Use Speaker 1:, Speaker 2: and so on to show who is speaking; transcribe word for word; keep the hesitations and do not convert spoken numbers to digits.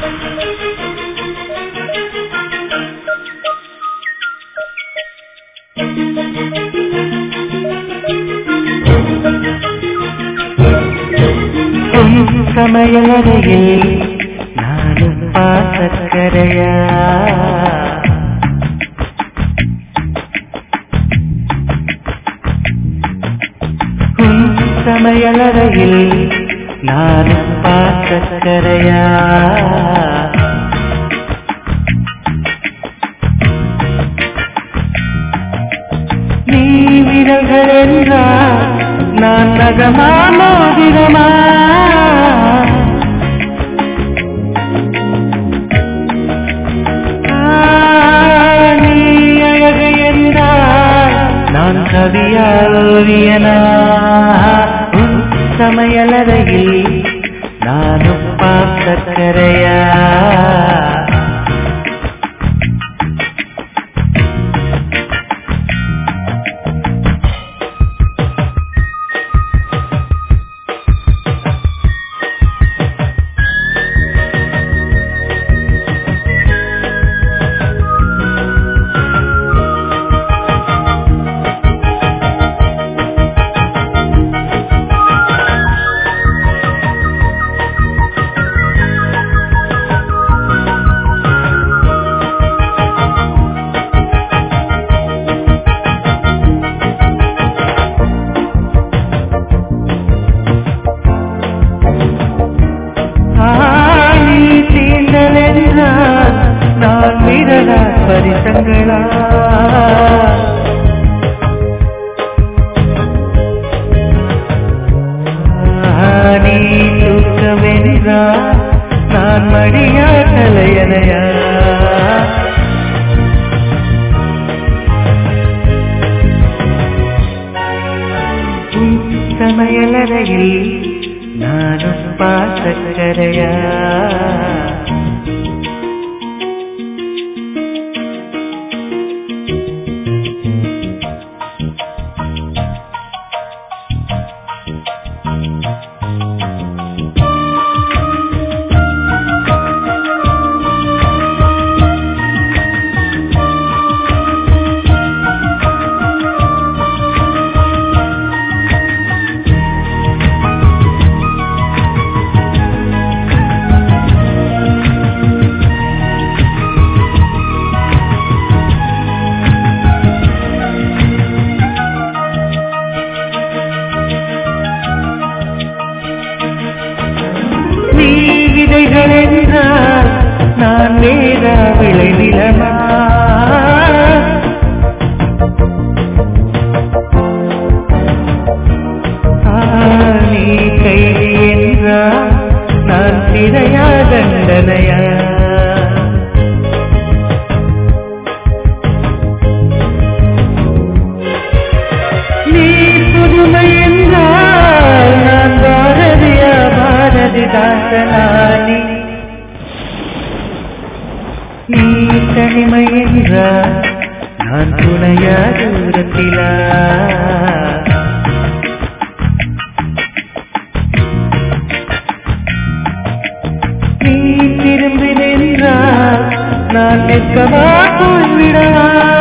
Speaker 1: சமையலறையில் நானும் பாசக்கரையா சமையலறையில் நானும் பாசக்கரையா நீ விரல்கள் என்றால் நான் நகமா மோதிரமா நீ அழகு என்றால் நான் கவியாவியனா சமையலறையில் நானும் பாசக்கரையா நான் விரலா பரிசங்களா நீ தூக்கமென்றா நான் மடியா தலையனையா சமையலறையில் நானும் பாசக்கரையா விதைகள் என்றால் நான் வேற விளைவிலமா நீ கைதி என்றால் நான் சிறையா தண்டனையா நீ புதுமை என்றால் நான் பாரதியா பாரதிதாசனானி நீ தனிமை என்றால் நான் துணையா தூரத்திலா நீ திரும்பி நின்றால் நான் நிற்கவா போய்விடா